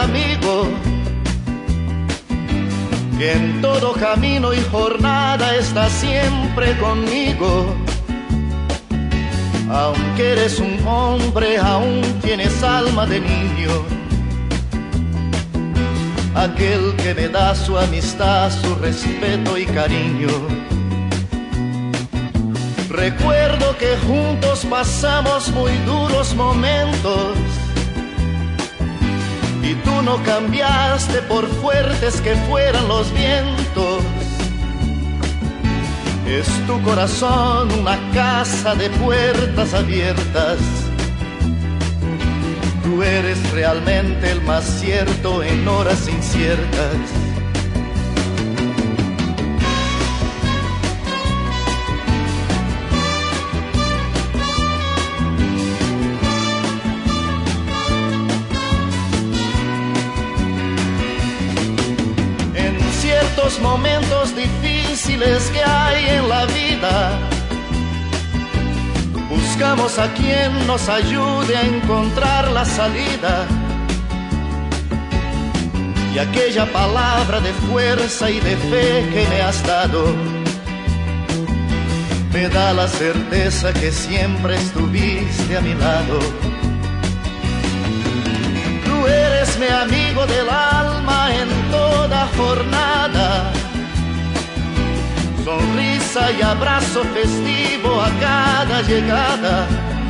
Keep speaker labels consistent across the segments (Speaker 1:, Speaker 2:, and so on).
Speaker 1: amigo que en todo camino y jornada está siempre conmigo. Aunque eres un hombre, aún tienes alma de niño. Aquel que me da su amistad, su respeto y cariño. Recuerdo que juntos pasamos muy duros momentos y tú no cambiaste por fuertes que fueran los vientos. Es tu corazón una casa de puertas abiertas. Tú eres realmente el más cierto en horas inciertas. En ciertos momentos difíciles que hay en la vida, buscamos a quien nos ayude a encontrar la salida. Y aquella palabra de fuerza y de fe que me has dado me da la certeza que siempre estuviste a mi lado. Tú eres mi amigo del alma en toda jornada. Sonrisa y abrazo festivo a cada llegada.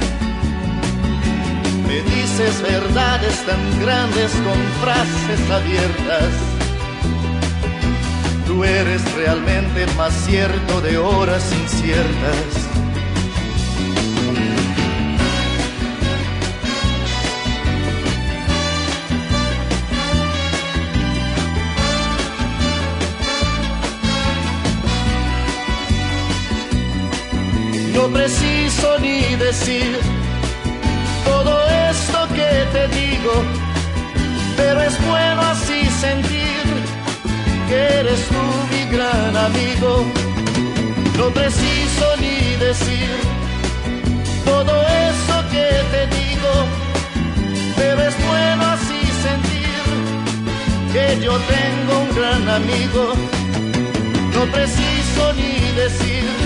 Speaker 1: Me dices verdades tan grandes con frases abiertas. Tú eres realmente el más cierto de horas inciertas. No preciso ni decir todo esto que te digo, pero es bueno así sentir que eres tú mi gran amigo. No preciso ni decir todo eso que te digo, pero es bueno así sentir que yo tengo un gran amigo. No preciso ni decir